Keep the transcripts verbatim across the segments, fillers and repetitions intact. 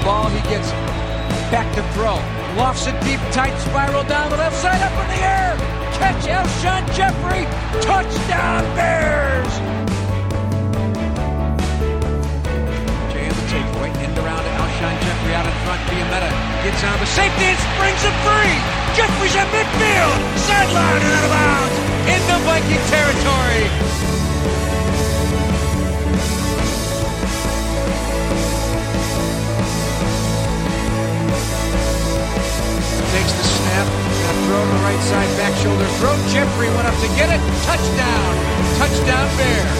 ball. He gets back to throw. Lofts it deep, tight spiral down the left side, up in the air. Catch Alshon Jeffery. Touchdown Bears. Jay on the takeaway. End around to Alshon Jeffery out in front. Biametta gets on the safety and springs it free. Jeffrey's at midfield. Sideline and out of bounds. Into Viking territory. Takes the snap, and throw to the right side, back shoulder throw. Jeffery went up to get it. Touchdown. Touchdown Bears.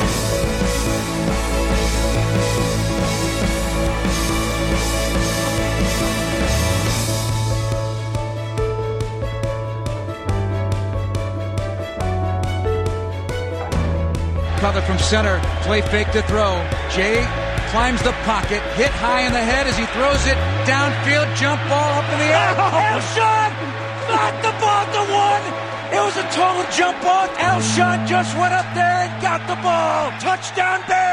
Cover from center. Play fake to throw. Jay climbs the pocket, hit high in the head as he throws it downfield, jump ball up in the air. Alshon knocked the ball to one. It was a total jump ball. Alshon just went up there and got the ball. Touchdown Bears.